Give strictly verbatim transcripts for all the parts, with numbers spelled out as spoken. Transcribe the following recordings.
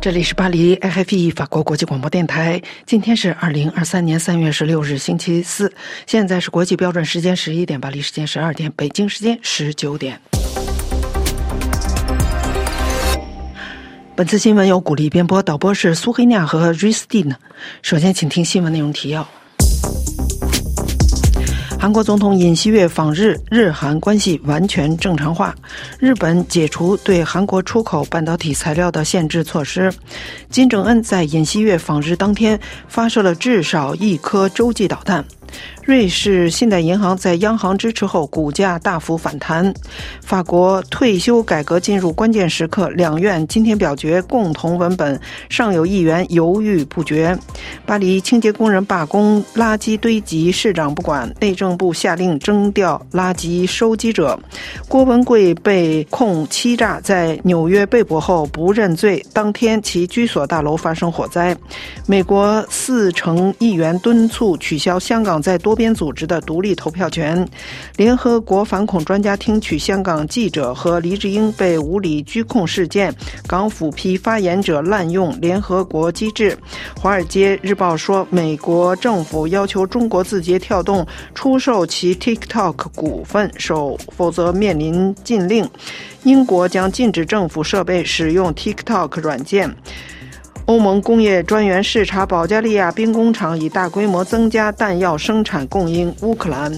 这里是巴黎 F F 法国国际广播电台，今天是二零二三年三月十六日星期四，现在是国际标准时间十一点，巴黎时间十二点，北京时间十九点。本次新闻由古力编播，导播是苏黑亚和 Ristin。 首先请听新闻内容提要。韩国总统尹锡悦访日，日韩关系完全正常化。日本解除对韩国出口半导体材料的限制措施。金正恩在尹锡悦访日当天发射了至少一颗洲际导弹。瑞士信贷银行在央行支持后股价大幅反弹。法国退休改革进入关键时刻，两院今天表决共同文本，尚有议员犹豫不决。巴黎清洁工人罢工，垃圾堆积，市长不管，内政部下令征调垃圾收集者。郭文贵被控欺诈，在纽约被捕后不认罪，当天其居所大楼发生火灾。美国四成议员敦促取消香港在多边组织的独立投票权。联合国反恐专家听取香港记者和黎智英被无理拘控事件，港府批发言者滥用联合国机制。华尔街日报说，美国政府要求中国字节跳动出售其 TikTok 股份，否则面临禁令。英国将禁止政府设备使用 TikTok 软件。欧盟工业专员视察保加利亚兵工厂，以大规模增加弹药生产供应乌克兰。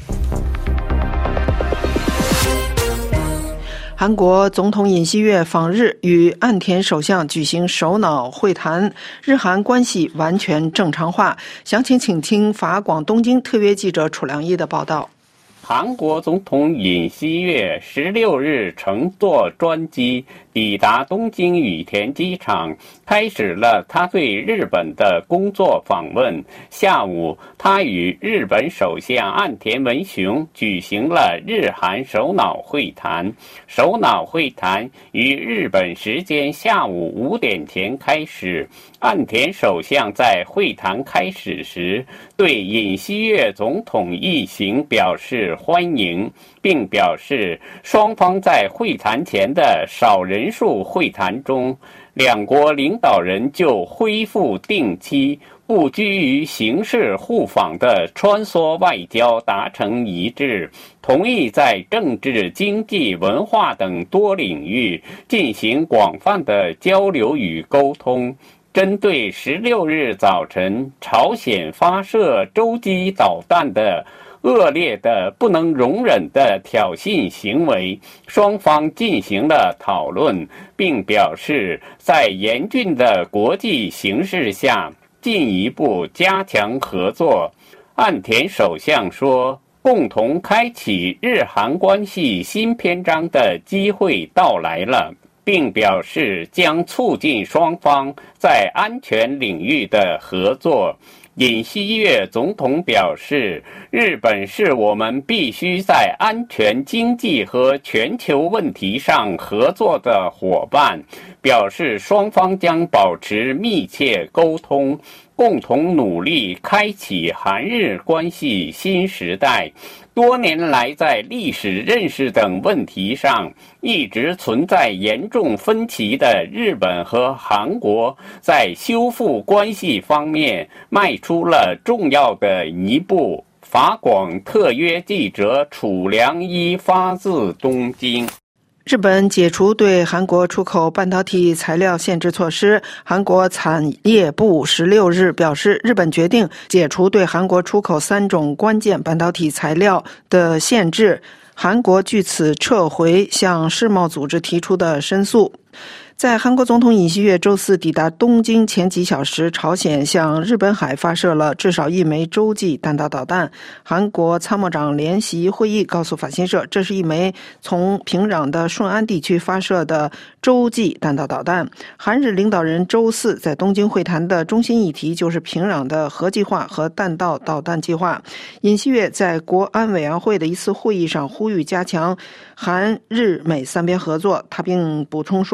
韩国总统尹锡悦访日，与岸田首相举行首脑会谈，日韩关系完全正常化。详情请听法广东京特约记者楚良一的报道。 韩国总统尹锡悦十六日乘坐专机抵达东京羽田机场，开始了他对日本的工作访问。下午，他与日本首相岸田文雄举行了日韩首脑会谈。首脑会谈于日本时间下午五点前开始。岸田首相在会谈开始时对尹锡悦总统一行表示欢迎，并表示双方在会谈前的少人数会谈中，两国领导人就恢复定期不拘于形式互访的穿梭外交达成一致，同意在政治、经济、文化等多领域进行广泛的交流与沟通。针对十六日早晨朝鲜发射洲际导弹的恶劣的不能容忍的挑衅行为，双方进行了讨论，并表示在严峻的国际形势下进一步加强合作。岸田首相说，共同开启日韩关系新篇章的机会到来了，并表示将促进双方在安全领域的合作。尹锡悦总统表示，日本是我们必须在安全、经济和全球问题上合作的伙伴，表示双方将保持密切沟通，共同努力开启韩日关系新时代。多年来，在历史认识等问题上一直存在严重分歧的日本和韩国，在修复关系方面迈出了重要的一步。法广特约记者楚良一发自东京。 日本解除对韩国出口半导体材料限制措施。韩国产业部十六日表示，日本决定解除对韩国出口三种关键半导体材料的限制。韩国据此撤回向世贸组织提出的申诉。在韩国总统尹锡悦周四抵达东京前几小时，朝鲜向日本海发射了至少一枚洲际弹道导弹。韩国参谋长联席会议告诉法新社，这是一枚从平壤的顺安地区发射的洲际弹道导弹。韩日领导人周四在东京会谈的中心议题就是平壤的核计划和弹道导弹计划。尹锡悦在国安委员会的一次会议上呼吁加强韩日美三边合作。他并补充说，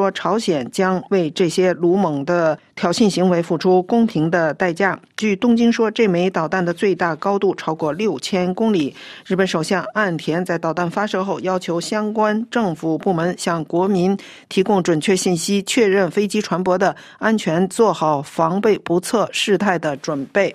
说，朝鲜将为这些鲁莽的挑衅行为付出公平的代价。据东京说，这枚导弹的最大高度超过六千公里。日本首相岸田在导弹发射后要求相关政府部门向国民提供准确信息，确认飞机船舶的安全，做好防备不测事态的准备。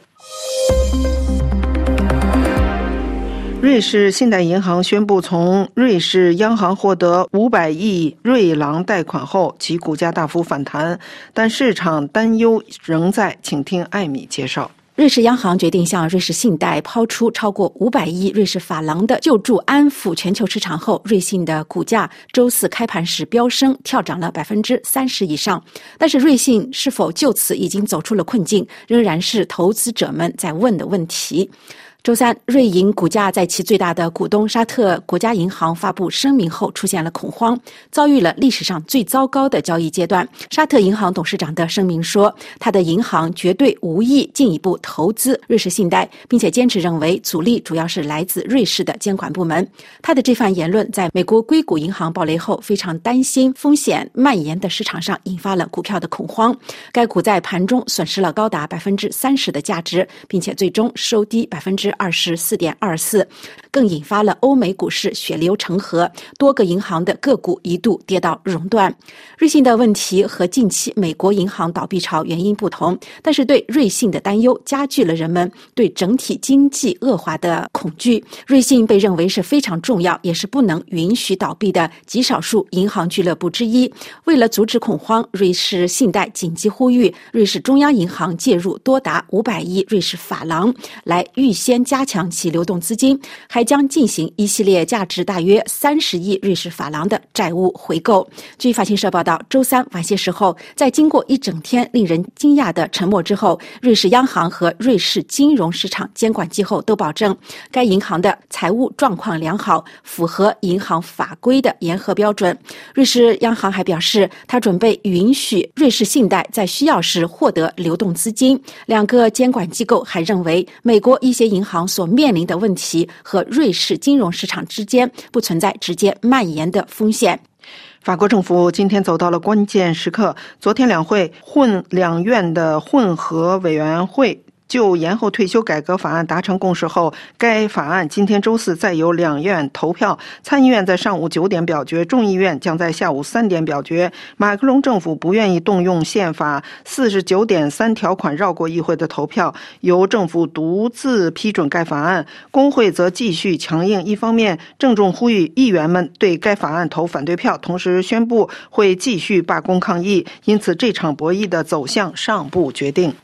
瑞士信贷银行宣布从瑞士央行获得五百亿瑞郎贷款后，其股价大幅反弹，但市场担忧仍在。请听艾米介绍。 瑞士央行决定向瑞士信贷抛出超过五百亿瑞士法郎的救助，安抚全球市场后，瑞信的股价周四开盘时飙升，跳涨了百分之三十以上。但是，瑞信是否就此已经走出了困境，仍然是投资者们在问的问题。周三，瑞银股价在其最大的股东沙特国家银行发布声明后出现了恐慌，遭遇了历史上最糟糕的交易阶段。沙特银行董事长的声明说，他的银行绝对无意进一步投资瑞士信贷，并且坚持认为阻力主要是来自瑞士的监管部门。他的这番言论在美国硅谷银行暴雷后，非常担心风险蔓延的市场上引发了股票的恐慌。该股在盘中损失了高达百分之三十的价值，并且最终收低百分之二十四点二四，更引发了欧美股市血流成河，多个银行的个股一度跌到熔断。瑞信的问题和近期美国银行倒闭潮原因不同，但是对瑞信的担忧加剧了人们对整体经济恶化的恐惧。瑞信被认为是非常重要，也是不能允许倒闭的极少数银行俱乐部之一。为了阻止恐慌，瑞士信贷紧急呼吁瑞士中央银行介入多达五百亿瑞士法郎，来预先加强其流动资金，还将进行一系列价值大约三十亿瑞士法郎的债务回购。据法新社报道，周三晚些时候，在经过一整天令人惊讶的沉默之后，瑞士央行和瑞士金融市场监管机构都保证该银行的财务状况良好，符合银行法规的严格标准。瑞士央行还表示，他准备允许瑞士信贷在需要时获得流动资金。两个监管机构还认为，美国一些银行所面临的问题和瑞士金融市场之间不存在直接蔓延的风险。 法国政府今天走到了关键时刻，昨天两会混两院的混合委员会就延后退休改革法案达成共识后，该法案今天周四再由两院投票。参议院在上午九点表决，众议院将在下午三点表决。马克龙政府不愿意动用宪法四十九点三条款绕过议会的投票，由政府独自批准该法案。工会则继续强硬，一方面郑重呼吁议员们对该法案投反对票，同时宣布会继续罢工抗议。因此，这场博弈的走向尚不决定。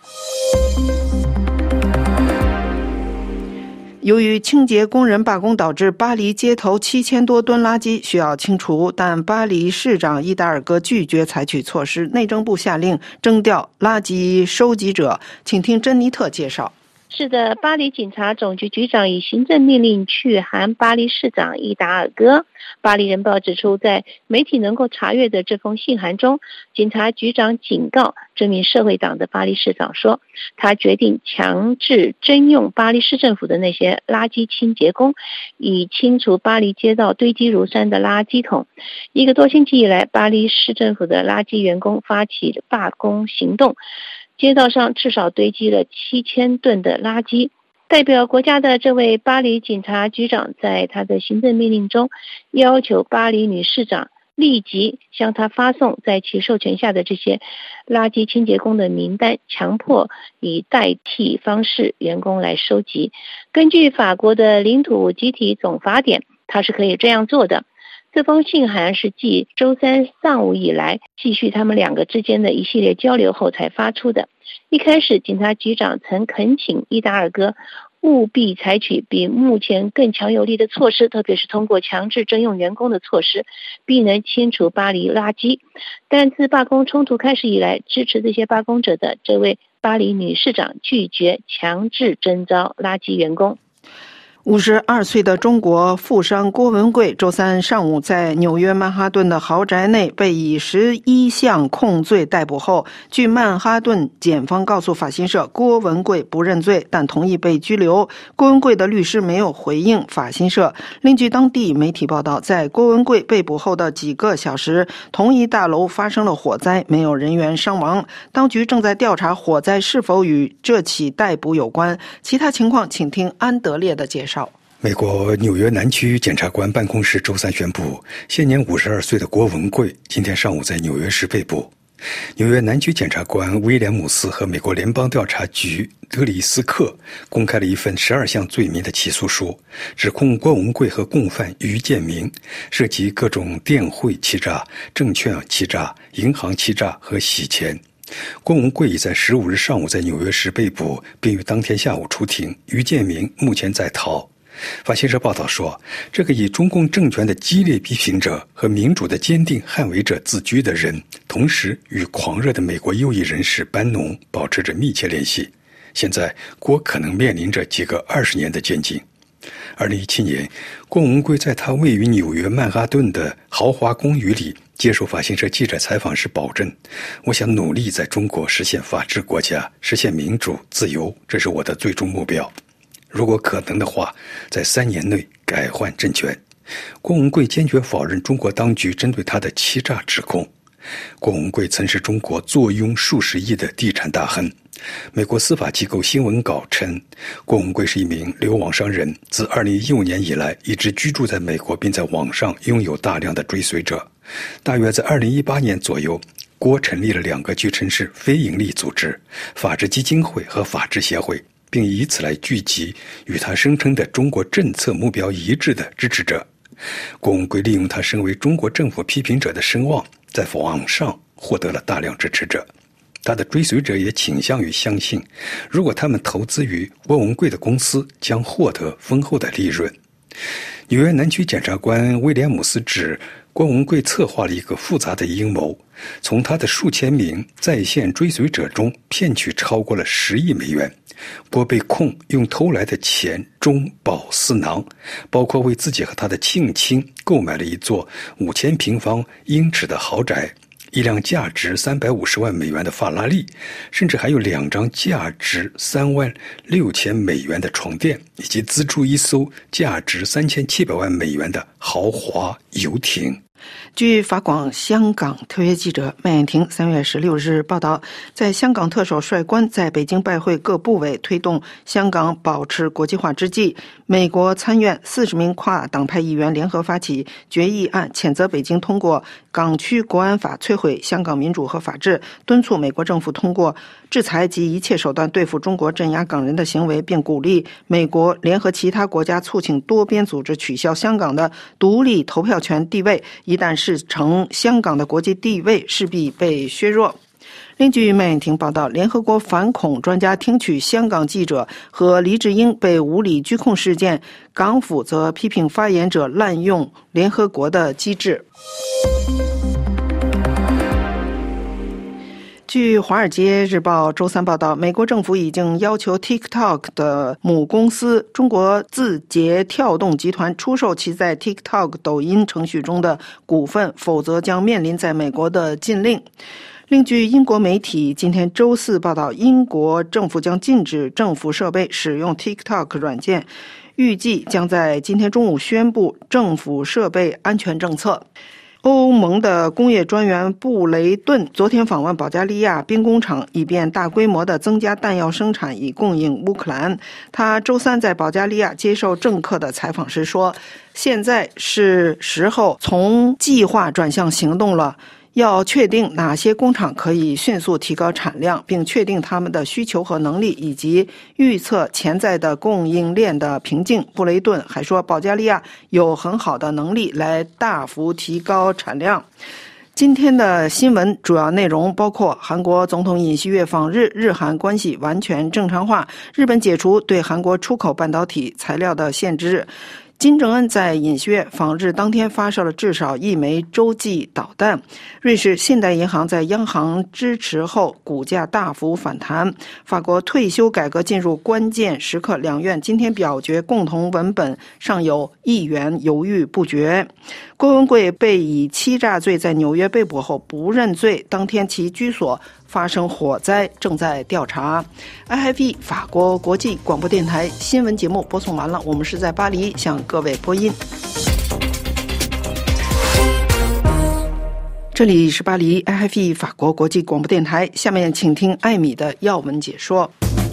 由于清洁工人罢工导致巴黎街头七千多吨垃圾需要清除，但巴黎市长伊达尔戈拒绝采取措施，内政部下令征调垃圾收集者。请听珍妮特介绍。 是的，巴黎警察总局局长以行政命令去函巴黎市长伊达尔戈。巴黎人报指出，在媒体能够查阅的这封信函中，警察局长警告这名社会党的巴黎市长说，他决定强制征用巴黎市政府的那些垃圾清洁工，以清除巴黎街道堆积如山的垃圾桶。一个多星期以来，巴黎市政府的垃圾员工发起罢工行动，街道上至少堆积了七千吨的垃圾。代表国家的这位巴黎警察局长在他的行政命令中要求巴黎女市长立即向他发送在其授权下的这些垃圾清洁工的名单，强迫以代替方式员工来收集。根据法国的领土集体总法典，他是可以这样做的。这封信函是继周三上午以来继续他们两个之间的一系列交流后才发出的。一开始，警察局长曾恳请伊达尔戈务必采取比目前更强有力的措施，特别是通过强制征用员工的措施，必能清除巴黎垃圾。但自罢工冲突开始以来，支持这些罢工者的这位巴黎女市长拒绝强制征召垃圾员工。 五十二岁的中国富商郭文贵周三上午在纽约曼哈顿的豪宅内被以十一项控罪逮捕后，据曼哈顿检方告诉法新社，郭文贵不认罪，但同意被拘留。郭文贵的律师没有回应法新社。另据当地媒体报道，在郭文贵被捕后的几个小时，同一大楼发生了火灾，没有人员伤亡。当局正在调查火灾是否与这起逮捕有关。其他情况请听安德烈的介绍。 美国纽约南区检察官办公室周三宣布，现年五十二岁的郭文贵今天上午在纽约市被捕。纽约南区检察官威廉姆斯和美国联邦调查局德里斯克公开了一份十二项罪名的起诉书，指控郭文贵和共犯于建明涉及各种电汇欺诈、证券欺诈、银行欺诈和洗钱。郭文贵已在十五日上午在纽约市被捕，并于当天下午出庭。于建明目前在逃。法新社报道说，这个以中共政权的激烈批评者和民主的坚定捍卫者自居的人，同时与狂热的美国右翼人士班农保持着密切联系。现在郭可能面临着几个二十年的监禁。二零一七年，郭文贵在他位于纽约曼哈顿的豪华公寓里接受法新社记者采访时保证，我想努力在中国实现法治国家，实现民主自由，这是我的最终目标。如果可能的话，在三年内改换政权。郭文贵坚决否认中国当局针对他的欺诈指控。郭文贵曾是中国坐拥数十亿的地产大亨。美国司法机构新闻稿称，郭文贵是一名流亡商人，自二零一五年以来一直居住在美国，并在网上拥有大量的追随者。大约在二零一八年左右，郭成立了两个据称是非营利组织——法治基金会和法治协会，并以此来聚集与他声称的中国政策目标一致的支持者。郭文贵利用他身为中国政府批评者的声望，在网上获得了大量支持者。他的追随者也倾向于相信，如果他们投资于郭文贵的公司，将获得丰厚的利润。纽约南区检察官威廉姆斯指，郭文贵策划了一个复杂的阴谋，从他的数千名在线追随者中骗取超过了十亿美元。郭被控用偷来的钱中饱私囊，包括为自己和他的近亲购买了一座五千平方英尺的豪宅，一辆价值三百五十万美元的法拉利，甚至还有两张价值三万六千美元的床垫，以及资助一艘价值三千七百万美元的豪华游艇。 据法广香港特约记者麦燕婷三月十六日报道，在香港特首率官在北京拜会各部委，推动香港保持国际化之际，美国参院四十名跨党派议员联合发起决议案，谴责北京通过港区国安法摧毁香港民主和法治，敦促美国政府通过制裁及一切手段对付中国镇压港人的行为，并鼓励美国联合其他国家促请多边组织取消香港的独立投票权地位，一旦事成，香港的国际地位势必被削弱。另据麦燕婷报道，联合国反恐专家听取香港记者和黎智英被无理拘控事件，港府则批评发言者滥用联合国的机制。据《华尔街日报》周三报道，美国政府已经要求 TikTok 的母公司中国字节跳动集团出售其在 TikTok 抖音程序中的股份，否则将面临在美国的禁令。另据英国媒体今天周四报道，英国政府将禁止政府设备使用 TikTok 软件，预计将在今天中午宣布政府设备安全政策。欧盟的工业专员布雷顿昨天访问保加利亚兵工厂，以便大规模地增加弹药生产以供应乌克兰。他周三在保加利亚接受政客的采访时说，现在是时候从计划转向行动了，要确定哪些工厂可以迅速提高产量，并确定他们的需求和能力，以及预测潜在的供应链的瓶颈。布雷顿还说，保加利亚有很好的能力来大幅提高产量。今天的新闻主要内容包括：韩国总统尹锡悦访日，日韩关系完全正常化；日本解除对韩国出口半导体材料的限制； 金正恩在尹锡悦访日当天发射了至少一枚洲际导弹。瑞士信贷银行在央行支持后股价大幅反弹。法国退休改革进入关键时刻，两院今天表决共同文本，尚有议员犹豫不决。郭文贵被以欺诈罪在纽约被捕后不认罪，当天其居所发生火灾，正在调查。I F E 法国国际广播电台新闻节目播送完了，我们是在巴黎向各位播音。这里是巴黎 I F E 法国国际广播电台，下面请听艾米的要闻解说。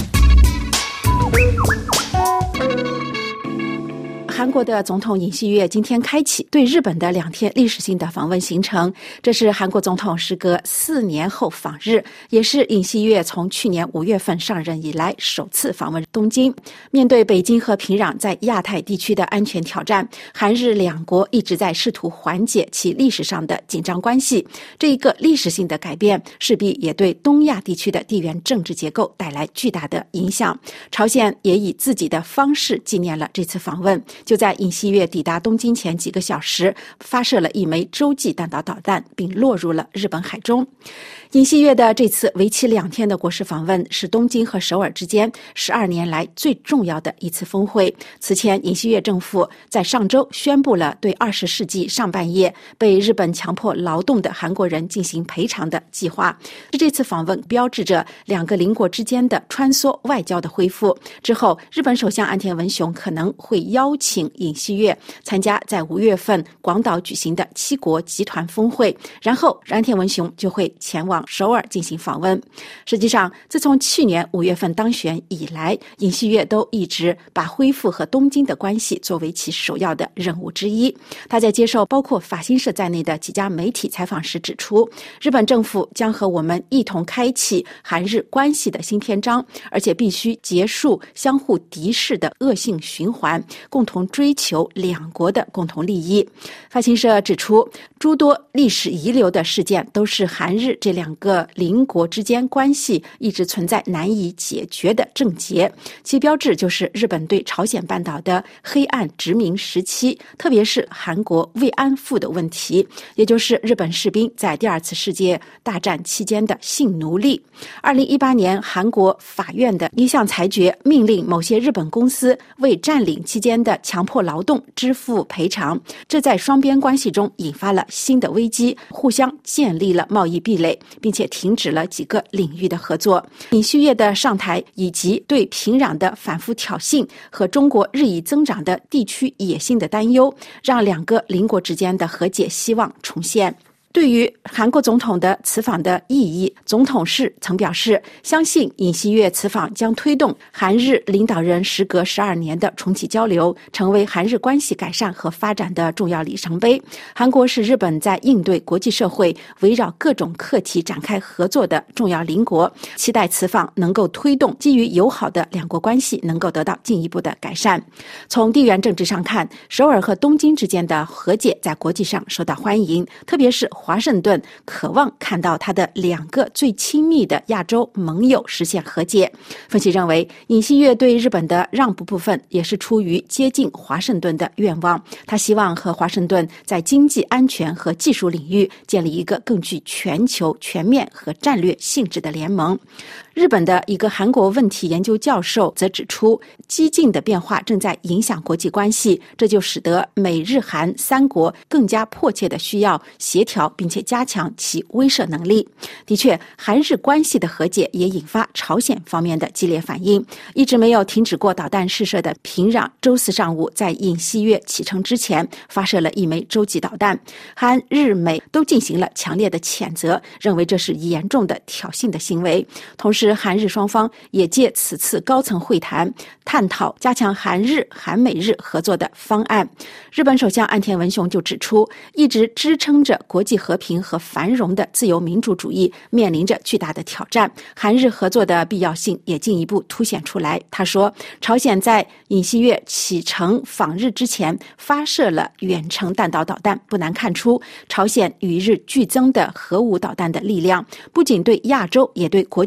韩国的总统尹锡悦今天开启对日本的两天历史性的访问行程，这是韩国总统时隔四年后访日，也是尹锡悦从去年五月份上任以来首次访问东京。面对北京和平壤在亚太地区的安全挑战，韩日两国一直在试图缓解其历史上的紧张关系。这一个历史性的改变势必也对东亚地区的地缘政治结构带来巨大的影响。朝鲜也以自己的方式纪念了这次访问，就在尹锡悦抵达东京前几个小时，发射了一枚洲际弹道导弹，并落入了日本海中。尹锡悦的这次为期两天的国事访问是东京和首尔之间十二年来最重要的一次峰会。此前，尹锡悦政府在上周宣布了对二十世纪上半叶被日本强迫劳动的韩国人进行赔偿的计划。这次访问标志着两个邻国之间的穿梭外交的恢复。之后，日本首相岸田文雄可能会邀请尹锡悦参加在五月份广岛举行的七国集团峰会，然后岸田文雄就会前往首尔进行访问。实际上，自从去年五月份当选以来，尹锡悦都一直把恢复和东京的关系作为其首要的任务之一。他在接受包括法新社在内的几家媒体采访时指出，日本政府将和我们一同开启韩日关系的新篇章，而且必须结束相互敌视的恶性循环，共同追求两国的共同利益。法新社指出，诸多历史遗留的事件都是韩日这两个邻国之间关系一直存在难以解决的症结，其标志就是日本对朝鲜半岛的黑暗殖民时期，特别是韩国慰安妇的问题，也就是日本士兵在第二次世界大战期间的性奴隶。二零一八年，韩国法院的一项裁决命令某些日本公司为占领期间的强迫劳动支付赔偿，这在双边关系中引发了新的危机，互相建立了贸易壁垒，并且停止了几个领域的合作。尹锡悦的上台以及对平壤的反复挑衅和中国日益增长的地区野心的担忧，让两个邻国之间的和解希望重现。对于韩国总统的此访的意义，总统室曾表示，相信尹锡悦此访将推动韩日领导人时隔十二年的重启交流，成为韩日关系改善和发展的重要里程碑。韩国是日本在应对国际社会围绕各种课题展开合作的重要邻国，期待此访能够推动基于友好的两国关系能够得到进一步的改善。从地缘政治上看，首尔和东京之间的和解在国际上受到欢迎，特别是华盛顿渴望看到他的两个最亲密的亚洲盟友实现和解。分析认为，尹锡悦对日本的让步部分也是出于接近华盛顿的愿望，他希望和华盛顿在经济安全和技术领域建立一个更具全球全面和战略性质的联盟。日本的一个韩国问题研究教授则指出，激进的变化正在影响国际关系，这就使得美日韩三国更加迫切地需要协调并且加强其威慑能力。的确，韩日关系的和解也引发朝鲜方面的激烈反应。一直没有停止过导弹试射的平壤周四上午在尹锡悦启程之前发射了一枚洲际导弹，韩日美都进行了强烈的谴责，认为这是严重的挑衅的行为。同时，韩日双方也借此次高层会谈探讨加强韩日、韩美日合作的方案。日本首相岸田文雄就指出，一直支撑着国际和平和繁荣的自由民主主义面临着巨大的挑战，韩日合作的必要性也进一步凸显出来。他说，朝鲜在尹锡悦启程访日之前发射了远程弹道导弹，不难看出朝鲜与日俱增的核武导弹的力量，不仅对亚洲也对国际社会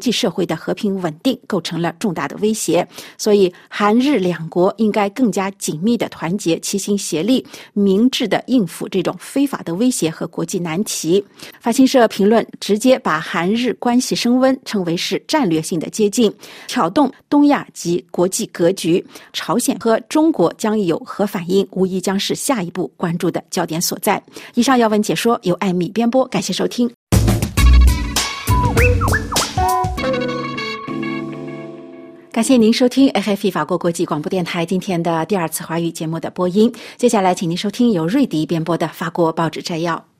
的和平稳定构成了重大的威胁。所以韩日两国应该更加紧密的团结，齐心协力，明智的应付这种非法的威胁和国际难题。法新社评论直接把韩日关系升温称为是战略性的接近，挑动东亚及国际格局。朝鲜和中国将有何反应，无疑将是下一步关注的焦点所在。以上要闻解说由艾米编播，感谢收听。感谢您收听 F F 法国国际广播电台今天的第二次华语节目的播音。接下来请您收听由瑞迪编播的法国报纸摘要。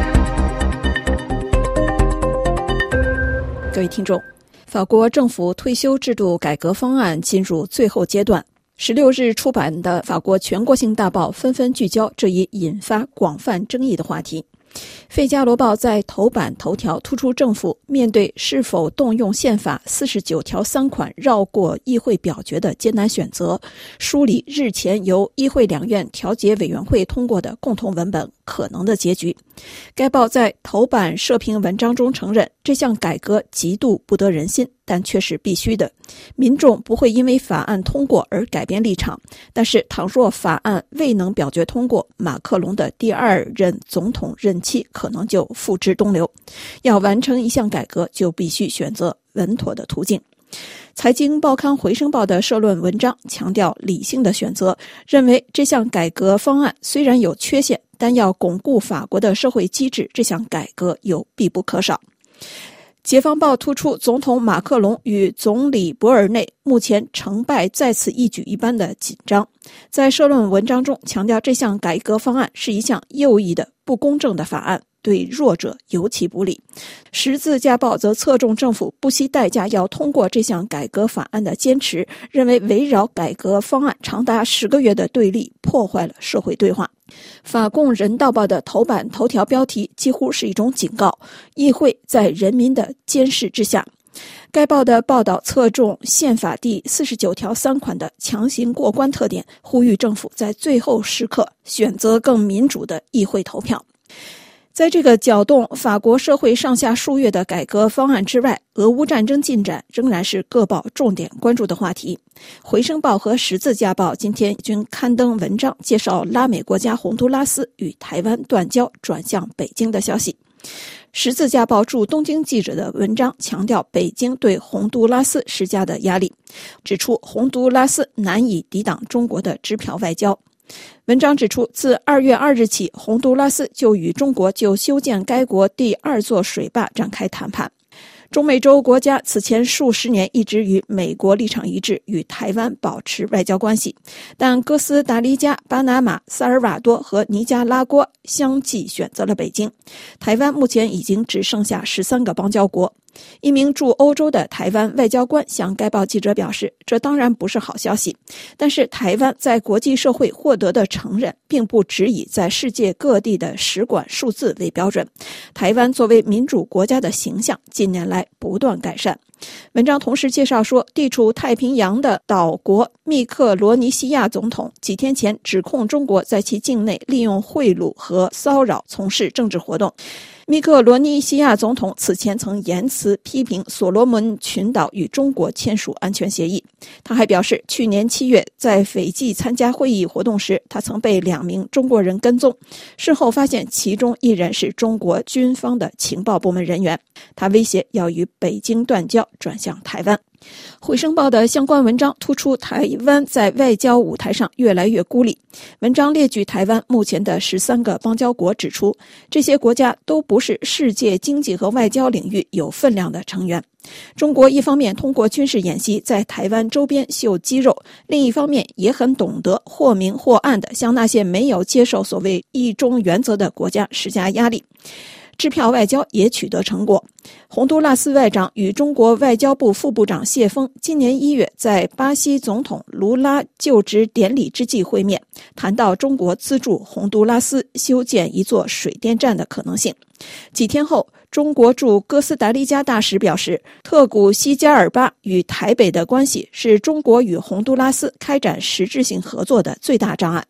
各位听众，法国政府退休制度改革方案进入最后阶段。十六日出版的法国全国性大报纷纷聚焦这一引发广泛争议的话题。费加罗报在头版头条突出政府面对是否动用宪法四十九条三款绕过议会表决的艰难选择，梳理日前由议会两院调解委员会通过的共同文本可能的结局。该报在头版社评文章中承认，这项改革极度不得人心，但却是必须的。民众不会因为法案通过而改变立场，但是倘若法案未能表决通过，马克龙的第二任总统任期可能就付之东流。要完成一项改革，就必须选择稳妥的途径。财经报刊《回声报》的社论文章强调理性的选择，认为这项改革方案虽然有缺陷，但要巩固法国的社会机制，这项改革又必不可少。解放报突出总统马克龙与总理博尔内目前成败在此一举一般的紧张，在社论文章中强调这项改革方案是一项右翼的不公正的法案，对弱者尤其不利。十字架报则侧重政府不惜代价要通过这项改革法案的坚持，认为围绕改革方案长达十个月的对立破坏了社会对话。法共人道报的头版头条标题几乎是一种警告：议会在人民的监视之下。该报的报道侧重宪法第四十九条三款的强行过关特点，呼吁政府在最后时刻选择更民主的议会投票。在这个搅动法国社会上下数月的改革方案之外，俄乌战争进展仍然是各报重点关注的话题。回声报和十字架报今天均刊登文章介绍拉美国家洪都拉斯与台湾断交转向北京的消息。十字架报驻东京记者的文章强调北京对洪都拉斯施加的压力，指出洪都拉斯难以抵挡中国的支票外交。文章指出，自二月二日起，洪都拉斯就与中国就修建该国第二座水坝展开谈判。中美洲国家此前数十年一直与美国立场一致，与台湾保持外交关系，但哥斯达黎加、巴拿马、萨尔瓦多和尼加拉瓜相继选择了北京。台湾目前已经只剩下十三个邦交国。一名驻欧洲的台湾外交官向该报记者表示，这当然不是好消息，但是台湾在国际社会获得的承认并不只以在世界各地的使馆数字为标准。台湾作为民主国家的形象近年来不断改善。文章同时介绍说，地处太平洋的岛国密克罗尼西亚总统几天前指控中国在其境内利用贿赂和骚扰从事政治活动。密克罗尼西亚总统此前曾言辞批评所罗门群岛与中国签署安全协议。他还表示，去年七月在斐济参加会议活动时，他曾被两名中国人跟踪，事后发现其中一人是中国军方的情报部门人员。他威胁要与北京断交，转向台湾。回声报的相关文章突出台湾在外交舞台上越来越孤立。文章列举台湾目前的十三个邦交国，指出这些国家都不是世界经济和外交领域有分量的成员。中国一方面通过军事演习在台湾周边秀肌肉，另一方面也很懂得或明或暗地向那些没有接受所谓一中原则的国家施加压力。支票外交也取得成果。洪都拉斯外长与中国外交部副部长谢锋今年一月在巴西总统卢拉就职典礼之际会面，谈到中国资助洪都拉斯修建一座水电站的可能性。几天后，中国驻哥斯达黎加大使表示，特古西加尔巴与台北的关系是中国与洪都拉斯开展实质性合作的最大障碍。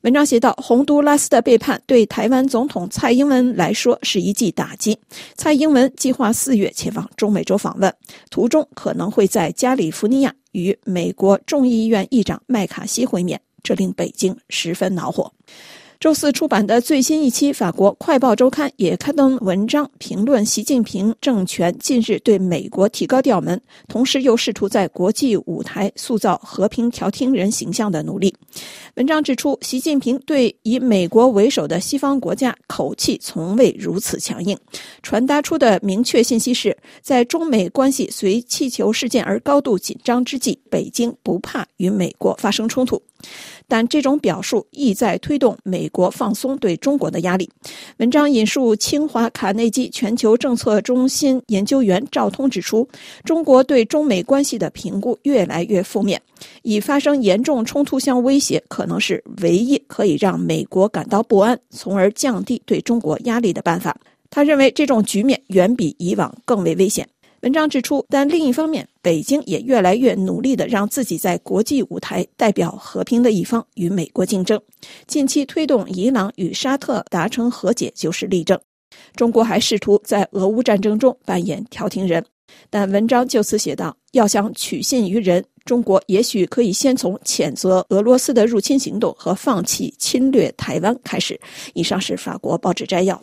文章写道，洪都拉斯的背叛对台湾总统蔡英文来说是一记打击。蔡英文计划四月前往中美洲访问，途中可能会在加利福尼亚与美国众议院议长麦卡锡会面，这令北京十分恼火。周四出版的最新一期法国《快报周刊》也刊登文章评论习近平政权近日对美国提高调门，同时又试图在国际舞台塑造和平调停人形象的努力。文章指出，习近平对以美国为首的西方国家口气从未如此强硬，传达出的明确信息是，在中美关系随气球事件而高度紧张之际，北京不怕与美国发生冲突。但这种表述意在推动美国放松对中国的压力。文章引述清华卡内基全球政策中心研究员赵通指出，中国对中美关系的评估越来越负面，以发生严重冲突相威胁可能是唯一可以让美国感到不安，从而降低对中国压力的办法。他认为这种局面远比以往更为危险。文章指出，但另一方面，北京也越来越努力地让自己在国际舞台代表和平的一方与美国竞争。近期推动伊朗与沙特达成和解就是例证。中国还试图在俄乌战争中扮演调停人，但文章就此写道，要想取信于人，中国也许可以先从谴责俄罗斯的入侵行动和放弃侵略台湾开始。以上是法国报纸摘要。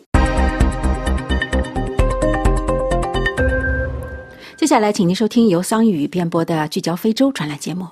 接下来请您收听由桑宇编播的聚焦非洲专栏节目。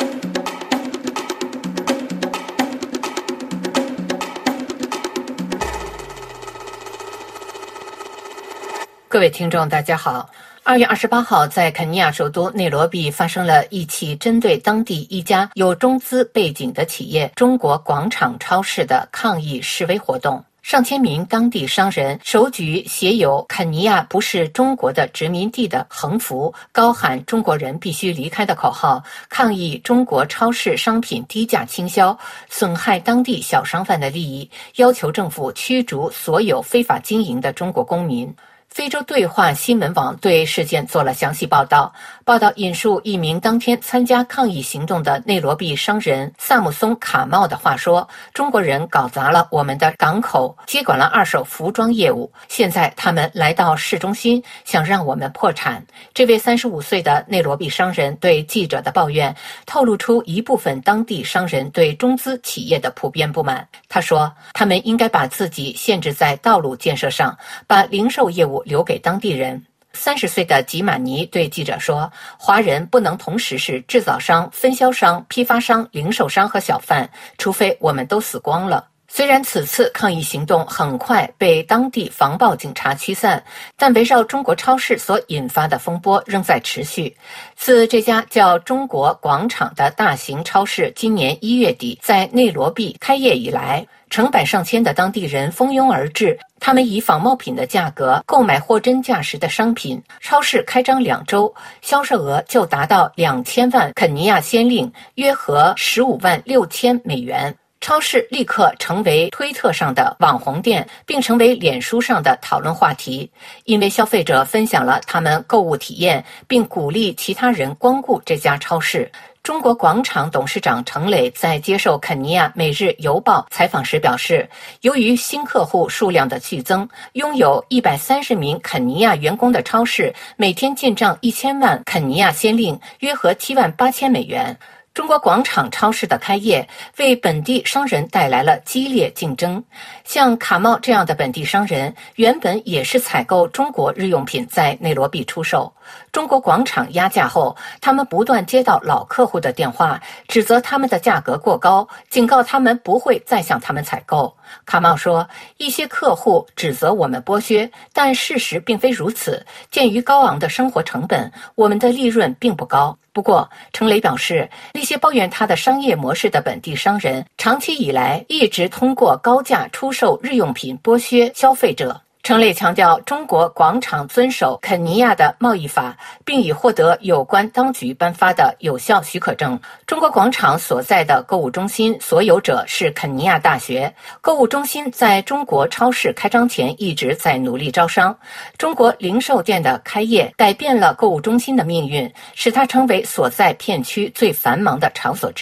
各位听众大家好，二月二十八号在肯尼亚首都内罗毕发生了一起针对当地一家有中资背景的企业中国广场超市的抗议示威活动。上千名当地商人手举写有肯尼亚不是中国的殖民地的横幅，高喊中国人必须离开的口号，抗议中国超市商品低价倾销，损害当地小商贩的利益，要求政府驱逐所有非法经营的中国公民。非洲对话新闻网对事件做了详细报道。报道引述一名当天参加抗议行动的内罗毕商人萨姆松卡茂的话说，中国人搞砸了我们的港口，接管了二手服装业务，现在他们来到市中心，想让我们破产。这位三十五岁的内罗毕商人对记者的抱怨透露出一部分当地商人对中资企业的普遍不满。他说，他们应该把自己限制在道路建设上，把零售业务留给当地人。三十岁的吉马尼对记者说，华人不能同时是制造商、分销商、批发商、零售商和小贩，除非我们都死光了。虽然此次抗议行动很快被当地防暴警察驱散，但围绕中国超市所引发的风波仍在持续。自这家叫中国广场的大型超市今年一月底在内罗毕开业以来，成百上千的当地人蜂拥而至，他们以仿冒品的价格购买货真价实的商品。超市开张两周，销售额就达到两千万肯尼亚先令，约合十五万六千美元。超市立刻成为推特上的网红店，并成为脸书上的讨论话题，因为消费者分享了他们购物体验，并鼓励其他人光顾这家超市。中国广场董事长程磊在接受肯尼亚每日邮报采访时表示，由于新客户数量的剧增，拥有一百三十名肯尼亚员工的超市每天进账一千万肯尼亚先令，约合七万八千美元。中国广场超市的开业为本地商人带来了激烈竞争。像卡茂这样的本地商人原本也是采购中国日用品在内罗毕出售，中国广场压价后，他们不断接到老客户的电话，指责他们的价格过高，警告他们不会再向他们采购。卡茂说，一些客户指责我们剥削，但事实并非如此。鉴于高昂的生活成本，我们的利润并不高。不过，程磊表示，那些抱怨他的商业模式的本地商人，长期以来一直通过高价出售日用品剥削消费者。程磊强调，中国广场遵守肯尼亚的贸易法，并已获得有关当局颁发的有效许可证。中国广场所在的购物中心所有者是肯尼亚大学。购物中心在中国超市开张前一直在努力招商。中国零售店的开业改变了购物中心的命运，使它成为所在片区最繁忙的场所之一。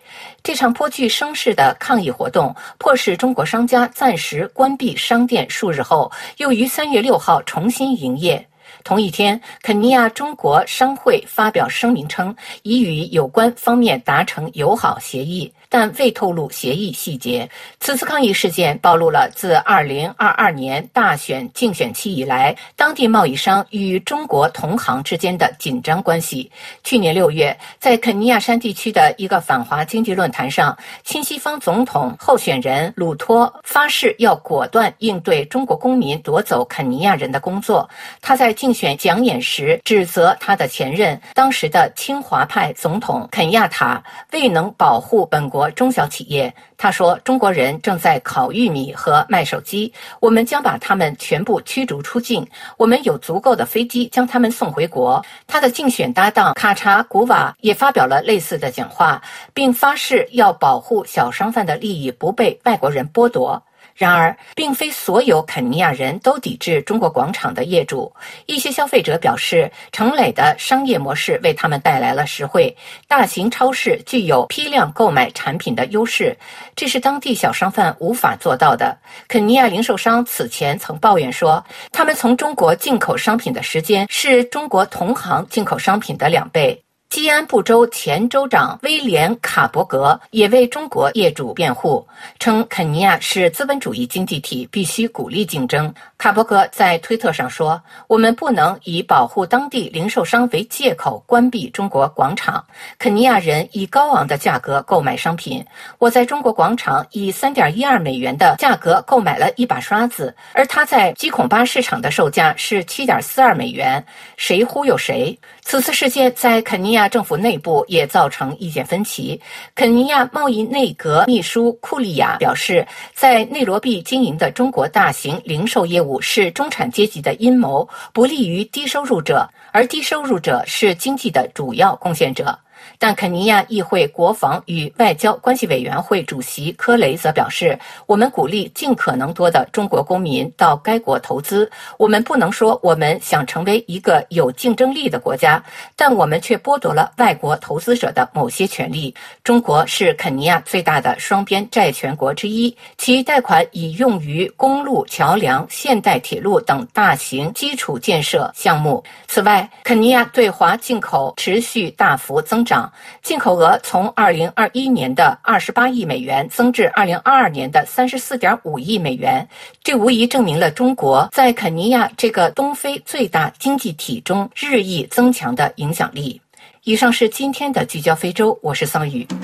这场颇具声势的抗议活动迫使中国商家暂时关闭商店数日后，又于三月六号重新营业。同一天，肯尼亚中国商会发表声明称，已与有关方面达成友好协议，但未透露协议细节。此次抗议事件暴露了自二零二二年大选竞选期以来，当地贸易商与中国同行之间的紧张关系。去年六月，在肯尼亚山地区的一个反华经济论坛上，亲西方总统候选人鲁托发誓要果断应对中国公民夺走肯尼亚人的工作。他在竞选讲演时指责他的前任当时的亲华派总统肯亚塔未能保护本国中小企业。他说，中国人正在烤玉米和卖手机，我们将把他们全部驱逐出境，我们有足够的飞机将他们送回国。他的竞选搭档卡查古瓦也发表了类似的讲话，并发誓要保护小商贩的利益不被外国人剥夺。然而，并非所有肯尼亚人都抵制中国广场的业主。一些消费者表示，城垒的商业模式为他们带来了实惠，大型超市具有批量购买产品的优势，这是当地小商贩无法做到的。肯尼亚零售商此前曾抱怨说，他们从中国进口商品的时间是中国同行进口商品的两倍。基安布州前州长威廉·卡伯格也为中国业主辩护，称肯尼亚是资本主义经济体，必须鼓励竞争。卡伯格在推特上说，我们不能以保护当地零售商为借口关闭中国广场。肯尼亚人以高昂的价格购买商品，我在中国广场以 三点一二美元的价格购买了一把刷子，而他在基孔巴市场的售价是 七点四二美元，谁忽悠谁。此次事件在肯尼亚政府内部也造成意见分歧。肯尼亚贸易内阁秘书库利亚表示，在内罗毕经营的中国大型零售业务是中产阶级的阴谋，不利于低收入者，而低收入者是经济的主要贡献者。但肯尼亚议会国防与外交关系委员会主席科雷则表示，我们鼓励尽可能多的中国公民到该国投资，我们不能说我们想成为一个有竞争力的国家，但我们却剥夺了外国投资者的某些权利。中国是肯尼亚最大的双边债权国之一，其贷款已用于公路、桥梁、现代铁路等大型基础建设项目。此外，肯尼亚对华进口持续大幅增长，进口额从二零二一年的二十八亿美元增至二零二二年的 三十四点五亿美元，这无疑证明了中国在肯尼亚这个东非最大经济体中日益增强的影响力。以上是今天的聚焦非洲，我是桑宇。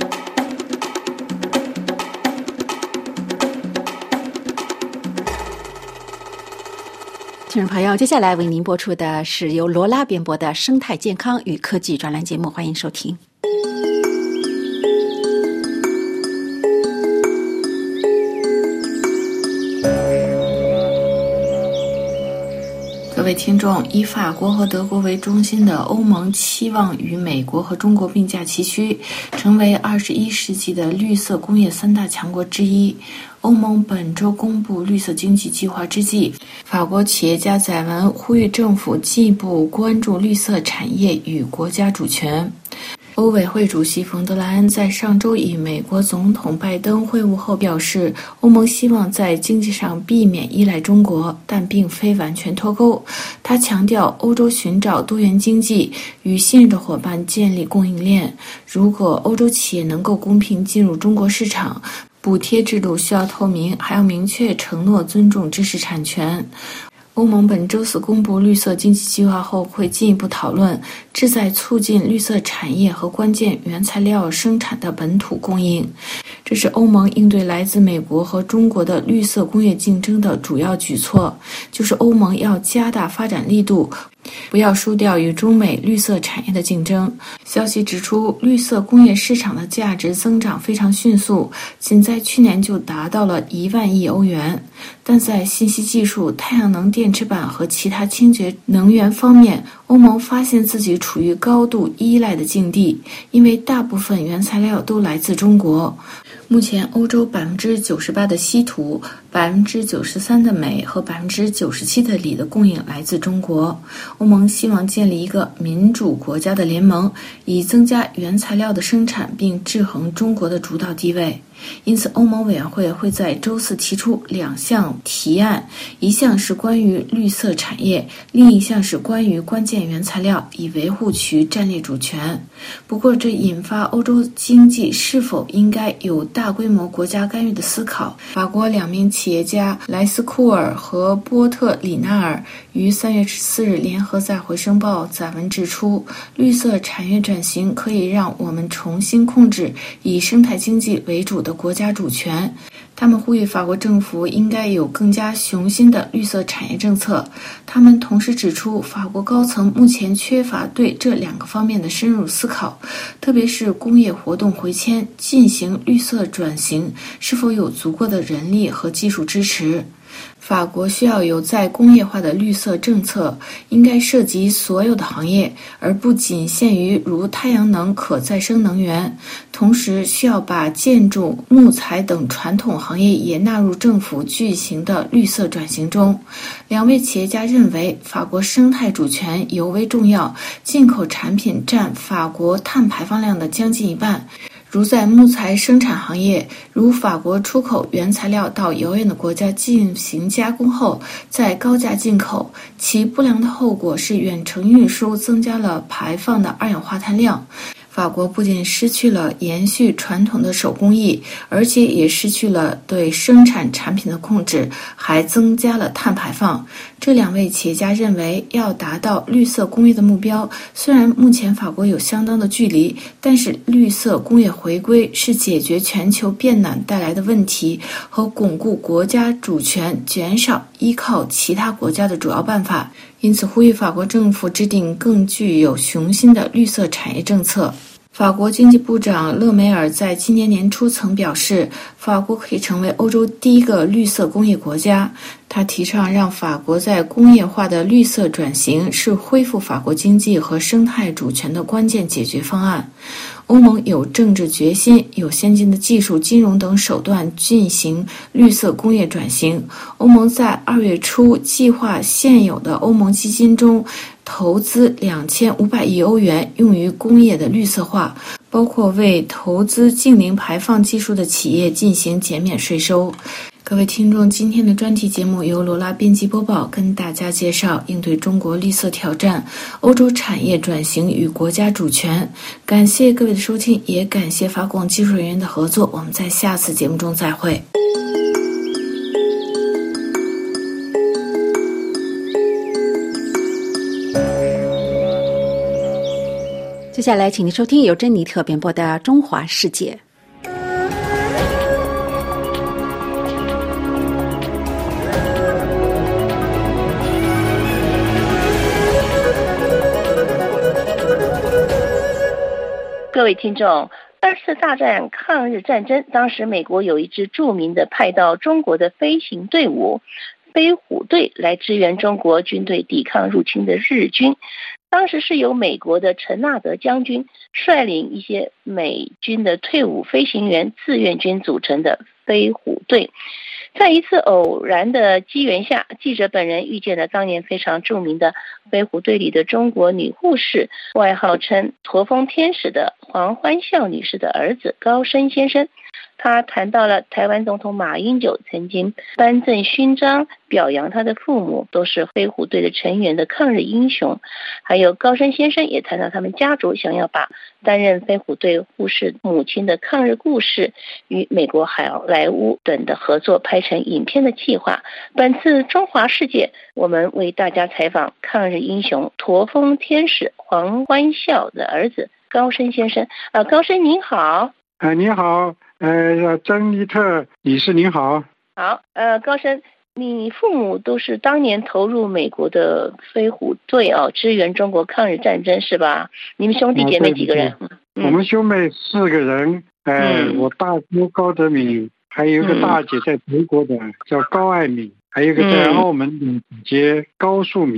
听众朋友，接下来为您播出的是由罗拉编播的生态健康与科技专栏节目，欢迎收听。 各位听众，以法国和德国为中心的欧盟期望与美国和中国并驾齐驱，成为二十一世纪的绿色工业三大强国之一。欧盟本周公布绿色经济计划之际，法国企业家载文呼吁政府进一步关注绿色产业与国家主权。欧委会主席冯德莱恩在上周与美国总统拜登会晤后表示，欧盟希望在经济上避免依赖中国，但并非完全脱钩。他强调，欧洲寻找多元经济，与信任的伙伴建立供应链。如果欧洲企业能够公平进入中国市场，补贴制度需要透明，还要明确承诺尊重知识产权。欧盟本周四公布绿色经济计划后，会进一步讨论旨在促进绿色产业和关键原材料生产的本土供应。这是欧盟应对来自美国和中国的绿色工业竞争的主要举措，就是欧盟要加大发展力度，不要输掉与中美绿色产业的竞争。消息指出，绿色工业市场的价值增长非常迅速，仅在去年就达到了一万亿欧元。但在信息技术、太阳能电池板和其他清洁能源方面，欧盟发现自己处于高度依赖的境地，因为大部分原材料都来自中国。 目前，欧洲百分之九十八的稀土、百分之九十三的镁和百分之九十七的锂的供应来自中国。欧盟希望建立一个民主国家的联盟，以增加原材料的生产，并制衡中国的主导地位。因此，欧盟委员会会在周四提出两项提案，一项是关于绿色产业，另一项是关于关键原材料，以维护其战略主权。不过，这引发欧洲经济是否应该有大规模国家干预的思考。法国两名企业家莱斯库尔和波特里纳尔于三月十四日联合在《回声报》载文指出，绿色产业转型可以让我们重新控制以生态经济为主的国家主权。他们呼吁法国政府应该有更加雄心的绿色产业政策。他们同时指出，法国高层目前缺乏对这两个方面的深入思考，特别是工业活动回迁进行绿色转型是否有足够的人力和技术支持。法国需要有再工业化的绿色政策，应该涉及所有的行业，而不仅限于如太阳能、可再生能源。同时，需要把建筑、木材等传统行业也纳入政府巨型的绿色转型中。两位企业家认为，法国生态主权尤为重要，进口产品占法国碳排放量的将近一半。如在木材生产行业，如法国出口原材料到遥远的国家进行加工后再高价进口，其不良的后果是远程运输增加了排放的二氧化碳量。法国不仅失去了延续传统的手工艺，而且也失去了对生产产品的控制，还增加了碳排放。这两位企业家认为，要达到绿色工业的目标，虽然目前法国有相当的距离，但是绿色工业回归是解决全球变暖带来的问题和巩固国家主权、减少依靠其他国家的主要办法。因此，呼吁法国政府制定更具有雄心的绿色产业政策。法国经济部长勒梅尔在今年年初曾表示，法国可以成为欧洲第一个绿色工业国家。他提倡让法国在工业化的绿色转型是恢复法国经济和生态主权的关键解决方案。欧盟有政治决心，有先进的技术、金融等手段进行绿色工业转型。欧盟在二月初计划现有的欧盟基金中投资两千五百亿欧元，用于工业的绿色化，包括为投资净零排放技术的企业进行减免税收。各位听众，今天的专题节目由罗拉编辑播报，跟大家介绍应对中国绿色挑战、欧洲产业转型与国家主权。感谢各位的收听，也感谢法广技术人员的合作。我们在下次节目中再会。 接下来，请您收听由珍妮特编播的《中华世界》。 各位听众，二次大战抗日战争，当时美国有一支著名的派到中国的飞行队伍飞虎队来支援中国军队抵抗入侵的日军。当时是由美国的陈纳德将军率领一些美军的退伍飞行员志愿军组成的飞虎队。在一次偶然的机缘下，记者本人遇见了当年非常著名的飞虎队里的中国女护士，外号称驼峰天使的黄欢笑女士的儿子高升先生。他谈到了台湾总统马英九曾经颁赠勋章表扬他的父母都是飞虎队的成员的抗日英雄，还有高升先生也谈到他们家族想要把担任飞虎队护士母亲的抗日故事与美国好莱坞等的合作拍成影片的计划。本次中华世界，我们为大家采访抗日英雄驼峰天使黄欢笑的儿子高升先生。啊，高升您好。 呃，你好，呃，珍妮特女士您好。 好，呃，高升，你父母都是当年投入美国的飞虎队哦，支援中国抗日战争是吧？你们兄弟姐妹几个人？ 嗯嗯、我们兄妹四个人，呃，嗯、我大姑高德敏，还有一个大姐在德国的、嗯、叫高爱敏，还有一个在澳门的姐姐高素敏。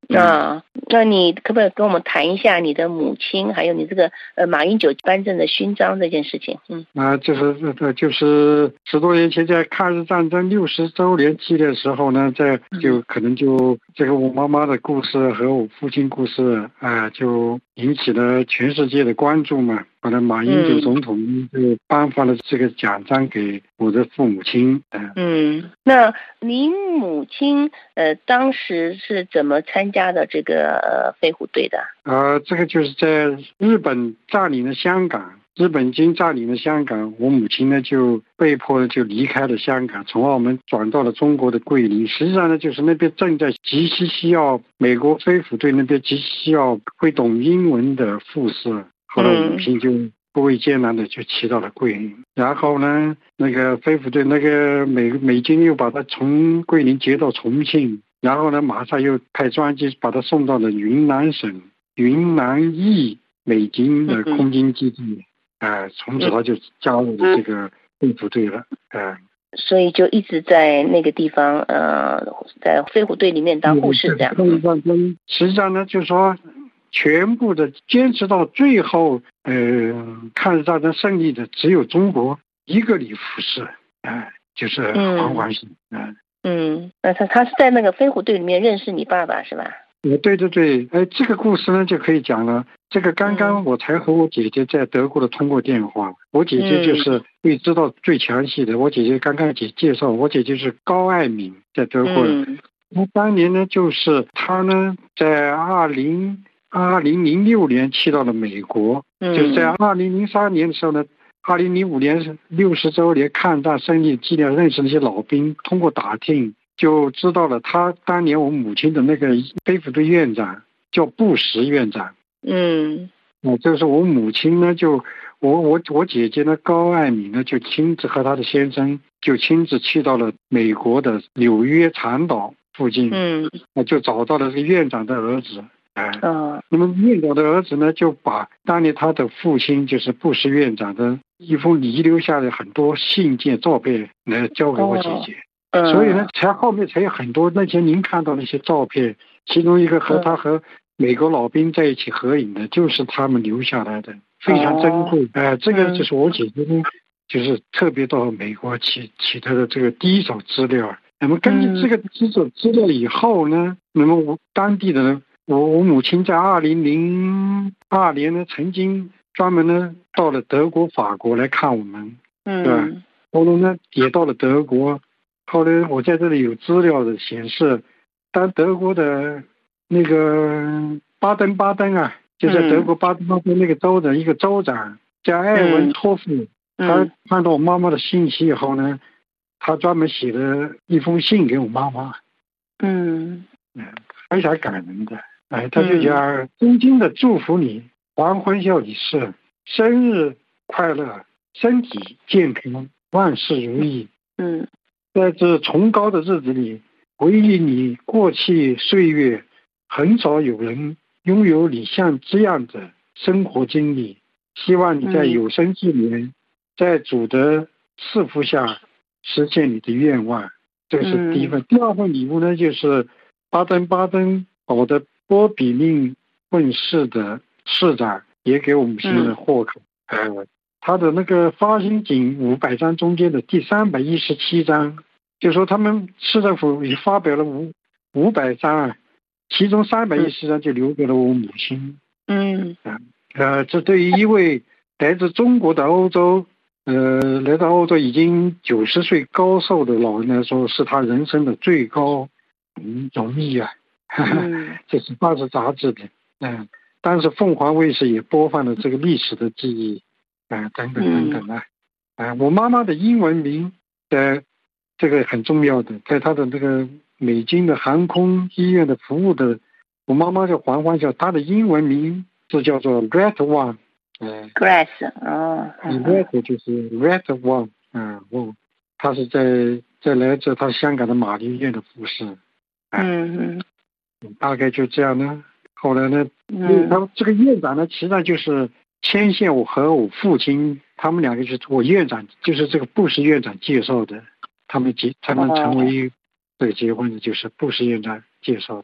那那你可不可以跟我们谈一下你的母亲，还有你这个呃马英九颁证的勋章这件事情？嗯啊，就是呃就是十多年前在抗日战争六十周年纪念的时候呢，在就可能就这个我妈妈的故事和我父亲故事啊、呃，就引起了全世界的关注嘛。后来马英九总统就颁发了这个奖章给我的父母亲。嗯， 嗯，那您母亲呃当时是怎么参加的这个呃飞虎队的？ 呃，这个就是在日本占领了香港，日本军占领了香港，我母亲呢就被迫就离开了香港，从澳门转到了中国的桂林。实际上呢，就是那边正在极其需要美国飞虎队那边极其需要会懂英文的护士。后来我母亲就不畏艰难的就骑到了桂林，然后呢，那个飞虎队那个美美军又把他从桂林接到重庆，然后呢，马上又派专机把他送到了云南省云南驿美军的空军基地，啊、呃，从此他就加入了这个飞虎队了，啊、呃。 所以就一直在那个地方，呃，在飞虎队里面当护士这样。 嗯，实际上呢，就是说。全部的坚持到最后，呃，抗日战争胜利的只有中国一个女护士，哎、呃，就是黄环信， 嗯嗯，那他他是在那个飞虎队里面认识你爸爸是吧？ 呃，对对对，哎，这个故事呢就可以讲了。这个刚刚我才和我姐姐在德国的通过电话，我姐姐就是会知道最详细的。我姐姐刚刚介介绍，我姐姐是高爱敏，在德国的。那、嗯、当年呢，就是她呢在二零。二零零六年去到了美国，嗯、就是在二零零三年的时候呢，二零零五年六十周年抗战胜利纪念认识那些老兵，通过打听就知道了他当年我母亲的那个飞虎队院长叫布什院长。 嗯， 啊，就是我母亲呢，就我我我姐姐呢高爱敏呢就亲自和她的先生就亲自去到了美国的纽约长岛附近， 嗯， 就找到了这个院长的儿子。嗯，那么院长的儿子呢，就把当年他的父亲就是布什院长的一封遗留下的很多信件、照片来交给我姐姐，哦嗯、所以呢，才后面才有很多那些您看到那些照片，其中一个和他和美国老兵在一起合影的，就是他们留下来的，非常珍贵。哎、哦呃，这个就是我姐姐呢，就是特别到美国取取得的这个第一手资料。那么根据这个第一手资料以后呢，那么我当地的呢。我我母亲在二零零二年呢，曾经专门呢到了德国、法国来看我们， 嗯， 对吧？后来呢也到了德国，后来我在这里有资料的显示，当德国的那个巴登巴登啊，就在德国巴登巴登那个州的一个州长叫艾文托夫， 嗯、 他看到我妈妈的信息以后呢，他专门写了一封信给我妈妈， 嗯嗯，非常感人的。哎，他就讲真心的祝福你，黄欢笑女士生日快乐，身体健康，万事如意。 嗯， 在这崇高的日子里，回忆你过去岁月，很少有人拥有你像这样的生活经历。希望你在有生之年，嗯、在主的赐福下实现你的愿望。这是第一份。嗯、第二份礼物呢，就是巴登巴登堡的波比令问世的市长也给我们新的贺卡，嗯、呃，他的那个发行仅五百张中间的第三百一十七张，就说他们市政府也发表了五五百张啊，其中三百一十张就留给了我母亲。 嗯， 呃，这对于一位来自中国的欧洲，呃，来到欧洲已经九十岁高寿的老人来说，是他人生的最高嗯荣誉啊。 嗯， 这是报纸杂志的，嗯，当时凤凰卫视也播放了这个历史的记忆，啊、呃，等等等等啊，啊、呃，我妈妈的英文名，呃，这个很重要的，在她的这个美军的航空医院的服务的，我妈妈叫黄欢笑，她的英文名是叫做 Red One， 呃 ，Grace， 哦 ，Red 就是 Red One， 啊、呃，我，她是在在来自她香港的玛丽医院的护士， 呃、嗯嗯。 大概就这样呢。后来呢，嗯，他这个院长呢，实际上就是牵线我和我父亲，他们两个就是我院长，就是这个布什院长介绍的，他们结他们成为这个结婚的，就是布什院长介绍的。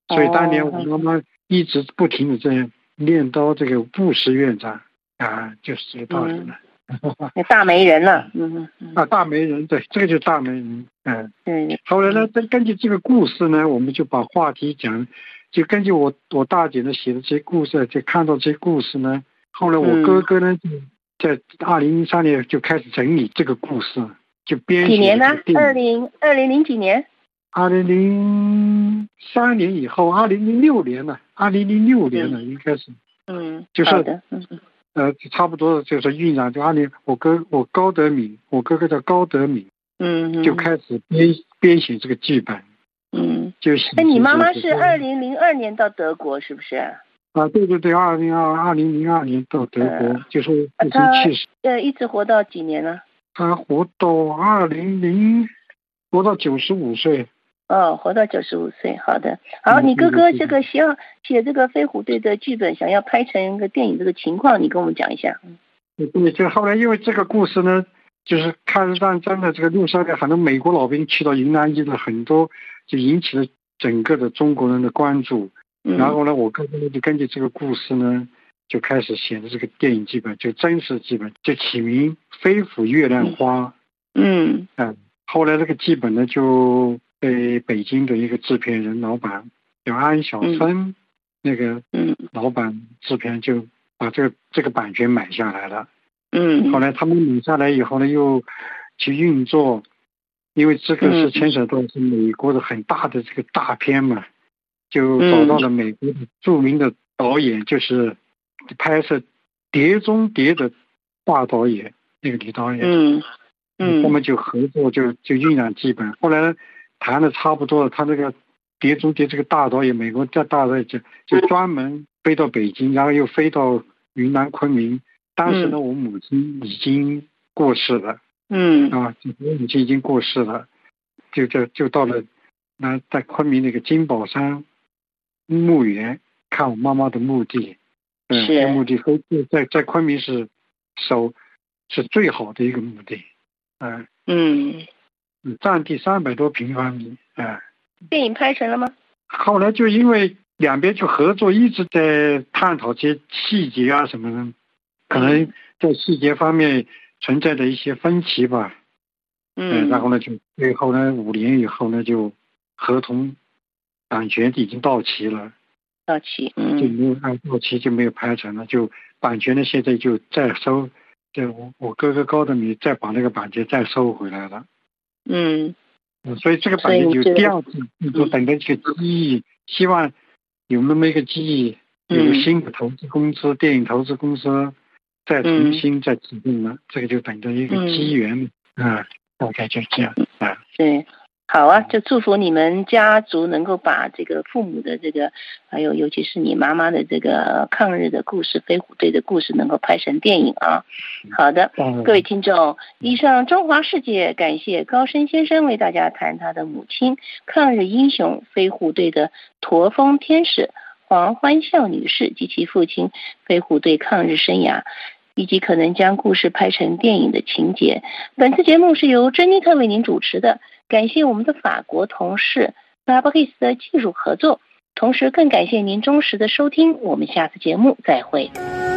所以当年我妈妈一直不停的在念叨这个布什院长啊，就是这个道理了。 嗯、大媒人了，嗯嗯啊，大媒人，对，这个就是大媒人，嗯， 对。 后来呢，根据这个故事呢，我们就把话题讲，就根据我我大姐呢写的这些故事，就看到这些故事呢，后来我哥哥呢，嗯、在二零零三年就开始整理这个故事，就编写。 几年呢？二零二零零几年？ 二零零三年以后，二零零六年了，二零零六年了，嗯、应该是， 嗯， 就是好的，嗯。 呃，差不多就是酝酿，就二零，我哥我高德敏，我哥哥叫高德敏， 嗯， 就开始编编写这个剧本， 嗯， 就哎，你妈妈是二零零二年到德国是不是？ 啊，对对对，二零二二零零二年到德国，呃、就是父亲去世， 呃，一直活到几年呢？ 他活到二零零，活到九十五岁。 哦，活到九十五岁，好的，好，你哥哥这个写写这个飞虎队的剧本，想要拍成一个电影，这个情况，你跟我们讲一下。 对，就后来因为这个故事呢，就是抗日战争的这个路上的很多美国老兵去到云南一的很多，就引起了整个的中国人的关注。 嗯、 然后呢，我哥哥就根据这个故事呢，就开始写的这个电影剧本，就真实剧本，就起名《飞虎月亮花》。 嗯嗯，后来这个剧本呢就被北京的一个制片人老板叫安晓春， 嗯、 那个老板制片就把这个这个版权买下来了。 嗯， 后来他们买下来以后呢，又去运作，因为这个是牵扯到是美国的很大的这个大片嘛，就找到了美国的著名的导演，就是拍摄《碟中谍》的大导演那个李导演。 嗯嗯， 他们就合作，就就酝酿剧本。后来谈的差不多了，他那个《碟中谍》这个大导演，美国这大导演就就专门飞到北京，然后又飞到云南昆明。当时呢，我母亲已经过世了， 嗯啊，我母亲已经过世了，就就就到了那在昆明那个金宝山墓园看我妈妈的墓地，嗯，这墓地非在在昆明是首是最好的一个墓地，嗯嗯， 占地三百多平方米，哎， 电影拍成了吗？ 后来就因为两边就合作，一直在探讨这些细节啊什么的。可能在细节方面存在的一些分歧吧， 嗯， 然后呢，就最后呢，五年以后呢，就合同版权已经到期了， 到期，嗯， 就没有按到期就没有拍成了，就版权呢现在就再收，就我我哥哥高德敏再把那个版权再收回来了， 嗯， 所以这个版权就第二次就等着这个机遇，希望有那么一个机遇，有个新的投资公司，电影投资公司。再重新再启动了，嗯、这个就等着一个机缘啊、嗯，大概就这样啊。 对，好啊，就祝福你们家族能够把这个父母的这个，还有尤其是你妈妈的这个抗日的故事、飞虎队的故事，能够拍成电影啊。好的， 嗯、 各位听众，以上中华世界感谢高升先生为大家谈他的母亲抗日英雄飞虎队的驼峰天使黄欢笑女士及其父亲飞虎队抗日生涯。以及可能将故事拍成电影的情节。本次节目是由珍妮特为您主持的，感谢我们的法国同事 Fabrice 的技术合作，同时更感谢您忠实的收听，我们下次节目再会。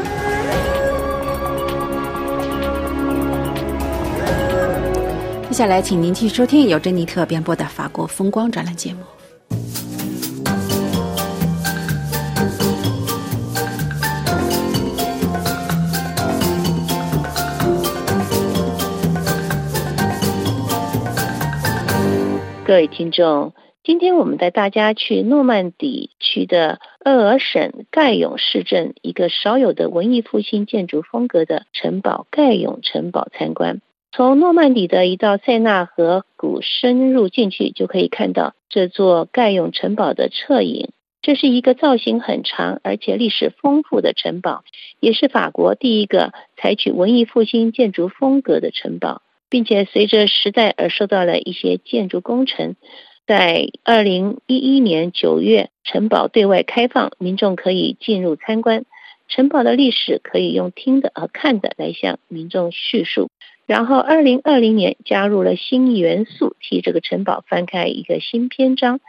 接下来请您继续收听由珍妮特编播的法国风光专栏节目。 各位听众，今天我们带大家去诺曼底区的厄尔省盖永市镇一个少有的文艺复兴建筑风格的城堡盖永城堡参观。从诺曼底的一道塞纳河谷深入进去，就可以看到这座盖永城堡的侧影。这是一个造型很长而且历史丰富的城堡，也是法国第一个采取文艺复兴建筑风格的城堡，并且随着时代而受到了一些建筑工程。在二零一一年九月，城堡对外开放，民众可以进入参观。城堡的历史可以用听的和看的来向民众叙述。然后二零二零年加入了新元素，替这个城堡翻开一个新篇章。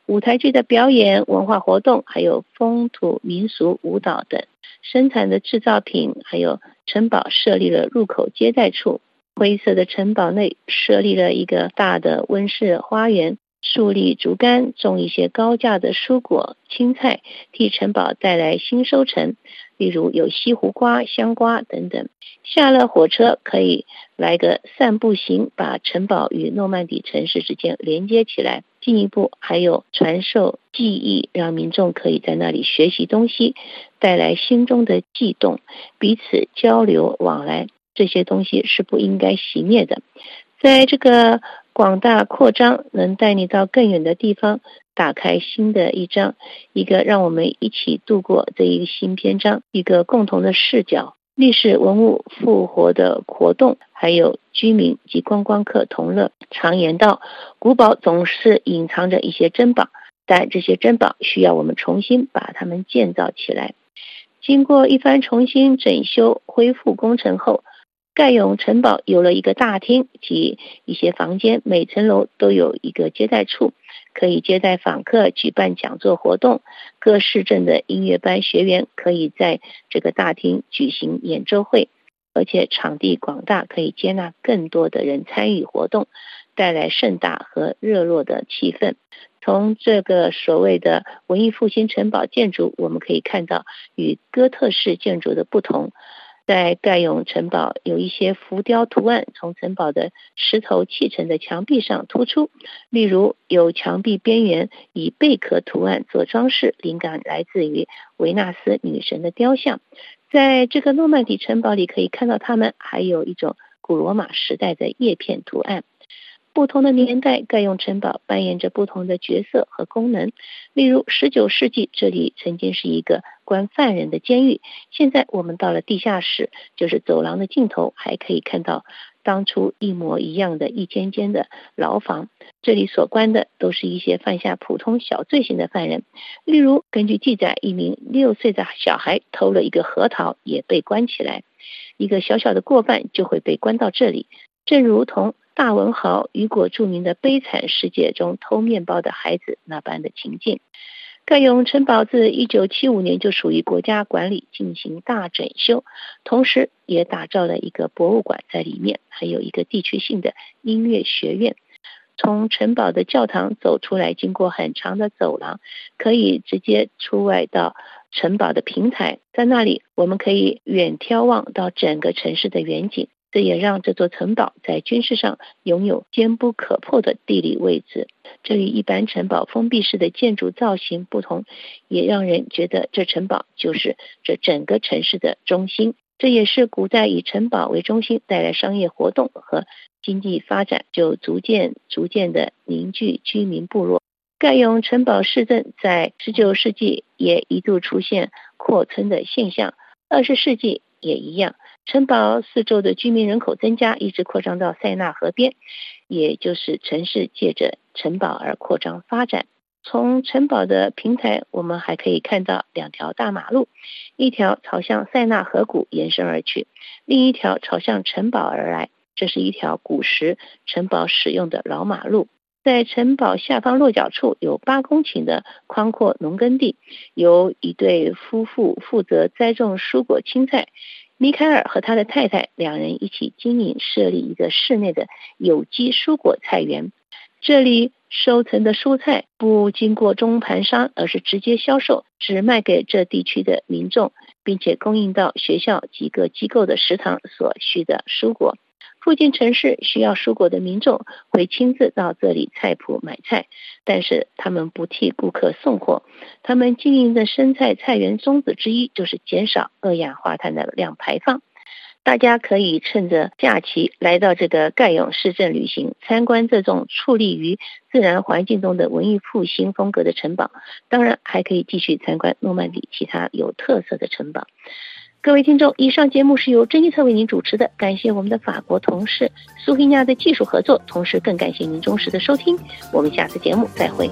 舞台剧的表演、文化活动，还有风土民俗舞蹈等生产的制造品，还有城堡设立了入口接待处。灰色的城堡内设立了一个大的温室花园，树立竹竿，种一些高价的蔬果、青菜，替城堡带来新收成，例如有西湖瓜、香瓜等等。下了火车可以来个散步行，把城堡与诺曼底城市之间连接起来。进一步还有传授技艺，让民众可以在那里学习东西，带来心中的悸动，彼此交流往来。这些东西是不应该熄灭的。在这个广大扩张能带你到更远的地方，打开新的一章，一个让我们一起度过这一个新篇章，一个共同的视角。历史文物复活的活动，还有居民及观光客同乐。常言道，古堡总是隐藏着一些珍宝，但这些珍宝需要我们重新把它们建造起来。经过一番重新整修恢复工程后，盖永城堡有了一个大厅及一些房间，每层楼都有一个接待处，可以接待访客，举办讲座活动。各市镇的音乐班学员可以在这个大厅举行演奏会，而且场地广大，可以接纳更多的人参与活动，带来盛大和热络的气氛。从这个所谓的文艺复兴城堡建筑，我们可以看到与哥特式建筑的不同。在盖永城堡有一些浮雕图案从城堡的石头砌成的墙壁上突出，例如有墙壁边缘以贝壳图案做装饰，灵感来自于维纳斯女神的雕像。在这个诺曼底城堡里可以看到它们还有一种古罗马时代的叶片图案。不同的年代，盖永城堡扮演着不同的角色和功能。例如十九世纪，这里曾经是一个关犯人的监狱，现在我们到了地下室，就是走廊的尽头，还可以看到当初一模一样的一间间的牢房。这里所关的都是一些犯下普通小罪行的犯人，例如根据记载，一名六岁的小孩偷了一个核桃也被关起来，一个小小的过犯就会被关到这里，正如同大文豪雨果著名的《悲惨世界》中偷面包的孩子那般的情境。盖永城堡自一九七五年就属于国家管理，进行大整修，同时也打造了一个博物馆在里面，还有一个地区性的音乐学院。从城堡的教堂走出来，经过很长的走廊，可以直接出外到城堡的平台，在那里我们可以远眺望到整个城市的远景。这也让这座城堡在军事上拥有坚不可破的地理位置。这与一般城堡封闭式的建筑造型不同，也让人觉得这城堡就是这整个城市的中心。这也是古代以城堡为中心带来商业活动和经济发展，就逐渐逐渐的凝聚居民部落。盖永城堡市镇在十九世纪也一度出现扩村的现象，二十世纪也一样。城堡四周的居民人口增加，一直扩张到塞纳河边，也就是城市借着城堡而扩张发展。从城堡的平台，我们还可以看到两条大马路，一条朝向塞纳河谷延伸而去，另一条朝向城堡而来。这是一条古时城堡使用的老马路。在城堡下方落脚处有八公顷的宽阔农耕地，由一对夫妇负责栽种蔬果青菜。米凯尔和他的太太两人一起经营设立一个室内的有机蔬果菜园，这里收成的蔬菜不经过中盘商，而是直接销售，只卖给这地区的民众，并且供应到学校几个机构的食堂所需的蔬果。附近城市需要蔬果的民众会亲自到这里菜圃买菜，但是他们不替顾客送货。他们经营的生菜菜园宗旨之一就是减少二氧化碳的量排放。大家可以趁着假期来到这个盖永市镇旅行，参观这种矗立于自然环境中的文艺复兴风格的城堡，当然还可以继续参观诺曼底其他有特色的城堡。各位听众，以上节目是由珍妮特为您主持的，感谢我们的法国同事苏菲亚的技术合作，同时更感谢您忠实的收听，我们下次节目再会。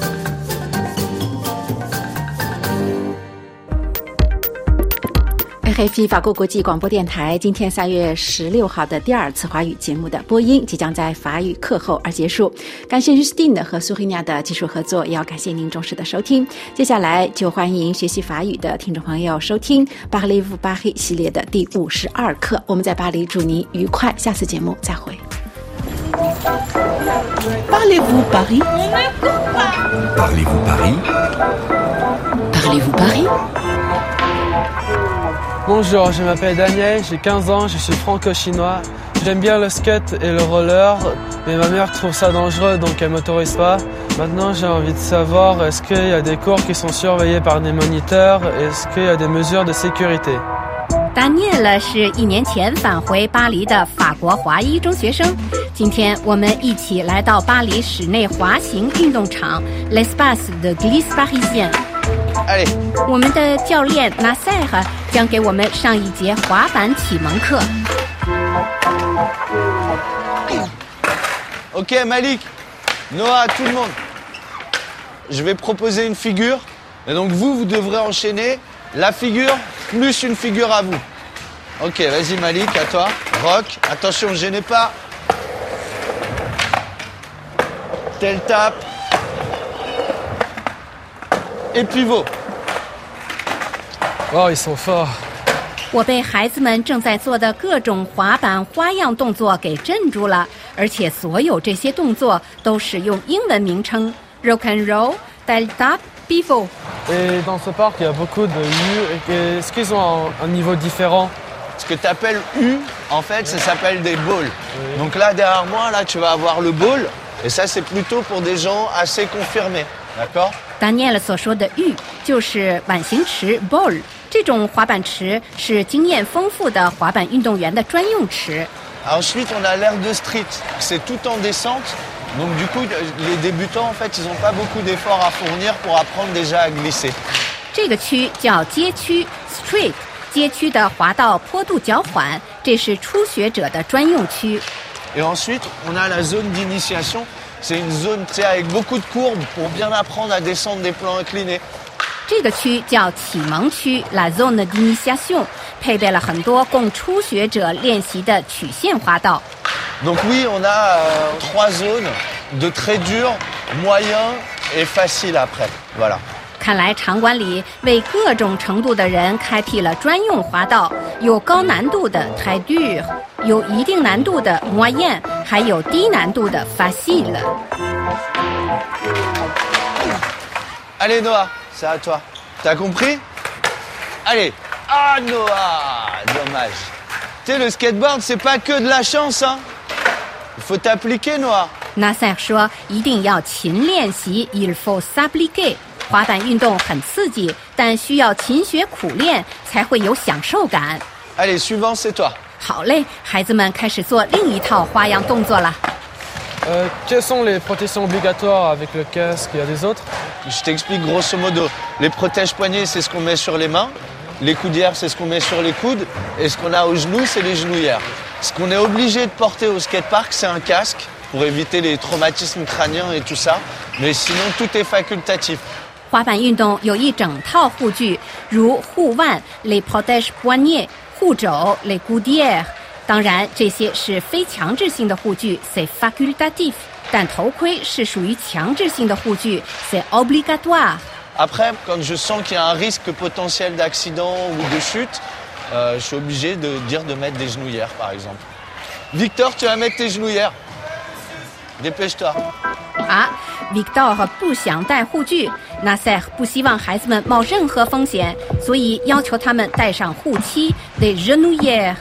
R 黑皮法国国际广播电台今天三月十六号的第二次华语节目的播音即将在法语课后而结束。感谢 Justine 和苏黑尼亚的技术合作，也要感谢您忠实的收听。接下来就欢迎学习法语的听众朋友收听巴黎夫巴黑系列的第五十二课。我们在巴黎祝您愉快，下次节目再会。 Parlez-vous Paris? Parlez-vous Paris? Parlez-vous Paris? Bonjour, je m'appelle Daniel, j'ai quinze ans, je suis franco-chinois. J'aime bien le skate et le roller, mais ma mère trouve ça dangereux donc elle m'autorise pas. Maintenant j'ai envie de savoir, est-ce qu'il y a des cours qui sont surveillés par des moniteurs? Est-ce qu'il y a des mesures de sécurité? Daniel 是一年前返回巴黎的法国华裔中学生。今天我们一起来到巴黎室内滑行运动场 L'Espace de Glisse Parisien。我们的教练 Nasser 将给我们上一节滑板启蒙课。 Ok Malik, Noah, tout le monde. Je vais proposer une figure. Et donc vous, vous devrez enchaîner la figure plus une figure à vous. Ok, vas-y Malik, à toi. Rock, attention, ne gênez pas. Tel tape. Et pivot. Oh, ils sont forts. 我被孩子们正在做的各种滑板花样动作给镇住了，而且所有这些动作都使用英文名称 rock and roll, tel tape, pivot. Et dans ce parc, il y a beaucoup de U. Est-ce qu'ils ont un, un niveau différent? Ce que tu appelles U, en fait, ça s'appelle des balls. Oui. Donc là, derrière moi, là, tu vas avoir le ball. Et ça, c'est plutôt pour des gens assez confirmés. D'accord? Daniel 所说的 U 就是碗形池 ball。这种滑板池是经验丰富的滑板运动员的专用池。 Ensuite, on a l'air de street. C'est tout en descente. Donc du coup, les débutants, en fait, ils n'ont pas beaucoup d'efforts à fournir pour apprendre déjà à glisser. 这个区叫街区 street， 街区的滑道坡度较缓，这是初学者的专用区。 Et ensuite, on a la zone d'initiation. C'est une zone avec beaucoup de courbes pour bien apprendre à descendre des plans inclinés. 这个区叫启蒙区 La Zone d'Initiation， 配备了很多供初学者练习的曲线滑道。 Donc oui, on a euh, trois zones de très dur, moyen et facile après. Voilà. 看来场馆里为各种程度的人开辟了专用滑道，有高难度的 très dur， 有一定难度的 moyen， 还有低难度的 facile。 Allez Noah。C'est à toi. T'as compris? Allez. Ah Noah, dommage. Tu sais, le skateboard, c'est pas que de la chance, hein. Il faut t'appliquer, Noah. Nasser 说一定要勤练习 il faut s'appliquer。滑板运动很刺激，但需要勤学苦练才会有享受感。 Allez, suivant, c'est toi. 好嘞，孩子们开始做另一套花样动作了。 Euh, quelles sont les protections obligatoires avec le casque? Il y a des autres? Je t'explique grosso modo. Les protèges-poignets, c'est ce qu'on met sur les mains. Les coudières, c'est ce qu'on met sur les coudes. Et ce qu'on a aux genoux, c'est les genouillères. Ce qu'on est obligé de porter au skatepark, c'est un casque pour éviter les traumatismes crâniens et tout ça. Mais sinon, tout est facultatif. 滑板运动有一整套护具，如护腕 les protèges-poignets， 护肘 les coudières。当然，这些是非强制性的护具 c'est facultatif。但头盔是属于强制性的护具 c'est obligatoire。 Après, quand je sens qu'il y a un risque potentiel d'accident ou de chute, euh, je suis obligé de dire de mettre des genouillères, par exemple. Victor, tu vas mettre tes genouillères. Dépêche-toi. 啊 Victor 不想戴护具 Nasser 不希望孩子们冒任何风险，所以要求他们戴上护膝 des genouillères。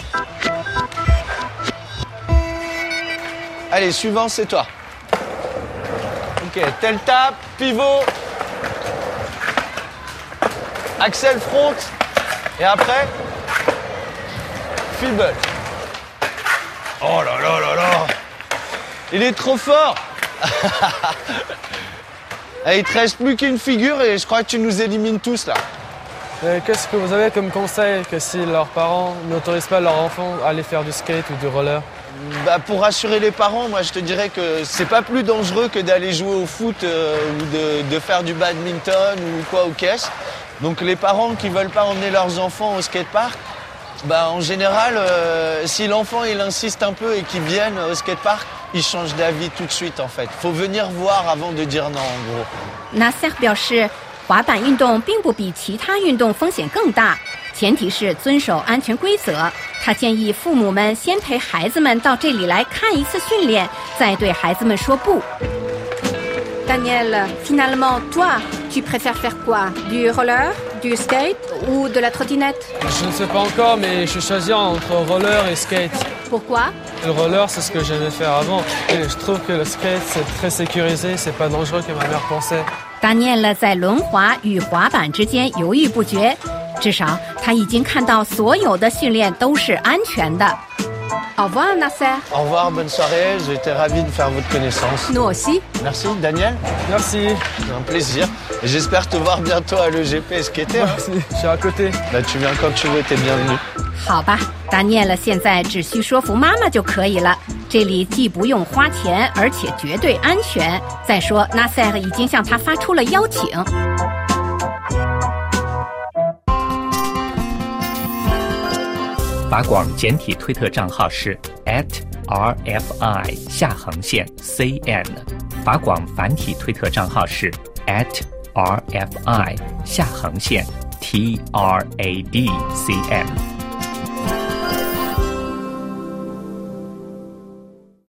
Allez, suivant, c'est toi. Ok, tel tape, pivot, axel front, et après, fibble. Oh là là là là, il est trop fort. Allez, il te reste plus qu'une figure et je crois que tu nous élimines tous là. Euh, qu'est-ce que vous avez comme conseil que si leurs parents n'autorisent pas leurs enfants à aller faire du skate ou du roller? Bah, pour rassurer les parents, moi je te dirais que c'est pas plus dangereux que d'aller jouer au foot euh, ou de, de faire du badminton ou quoi au caisse. Donc les parents qui veulent pas emmener leurs enfants au skatepark, bah en général, euh, si l'enfant il insiste un peu et qu'il vienne au skatepark, il change d'avis tout de suite en fait. Faut venir voir avant de dire non en gros. Nasser 表示，滑板运动并不比其他运动风险更大，前提是遵守安全规则。他建议父母们先陪孩子们到这里来看一次训练，再对孩子们说不。Daniel, finalement, toi, tu préfères faire quoi? Du roller, du skate ou de la trottinette? Je ne sais pas encore, mais je choisis entre roller et skate. Pourquoi? Le roller, c'est ce que j'aimais faire avant. Et je trouve que le skate, c'est très sécurisé, c'est pas dangereux comme ma mère pensait. Daniel 在轮滑与滑板之间犹豫不决，至少他已经看到所有的训练都是安全的。Au revoir, Nasser. Au revoir, bonne soirée. J'ai été ravi de faire votre connaissance. Nous aussi. Merci, Daniel. Merci. C'est un plaisir. Et j'espère te voir bientôt à l'E G P skater. Merci, je suis à côté. Bah, tu viens quand tu veux, t'es bienvenu. 好吧，达尼尔现在只需说服妈妈就可以了。这里既不用花钱，而且绝对安全。再说，纳塞尔已经向他发出了邀请。 法广简体推特账号是 at r f i 下横线 c n， 法广繁体推特账号是 at r f i 下横线 t r a d c n。